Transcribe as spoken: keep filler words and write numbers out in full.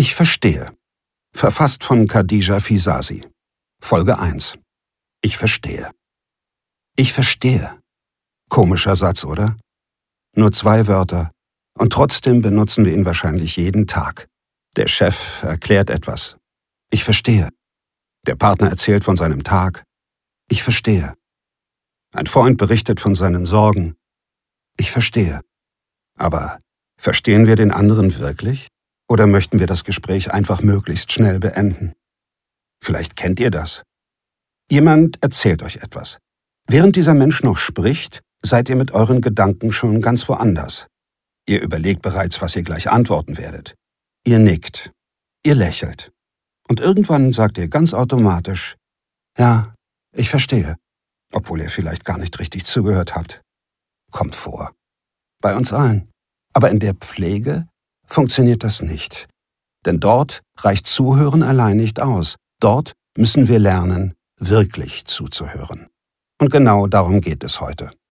Ich verstehe. Verfasst von Khadija Fisasi. Folge eins. Ich verstehe. Ich verstehe. Komischer Satz, oder? Nur zwei Wörter. Und trotzdem benutzen wir ihn wahrscheinlich jeden Tag. Der Chef erklärt etwas. Ich verstehe. Der Partner erzählt von seinem Tag. Ich verstehe. Ein Freund berichtet von seinen Sorgen. Ich verstehe. Aber verstehen wir den anderen wirklich? Oder möchten wir das Gespräch einfach möglichst schnell beenden? Vielleicht kennt ihr das. Jemand erzählt euch etwas. Während dieser Mensch noch spricht, seid ihr mit euren Gedanken schon ganz woanders. Ihr überlegt bereits, was ihr gleich antworten werdet. Ihr nickt. Ihr lächelt. Und irgendwann sagt ihr ganz automatisch, ja, ich verstehe, obwohl ihr vielleicht gar nicht richtig zugehört habt. Kommt vor. Bei uns allen. Aber in der Pflege funktioniert das nicht. Denn dort reicht Zuhören allein nicht aus. Dort müssen wir lernen, wirklich zuzuhören. Und genau darum geht es heute.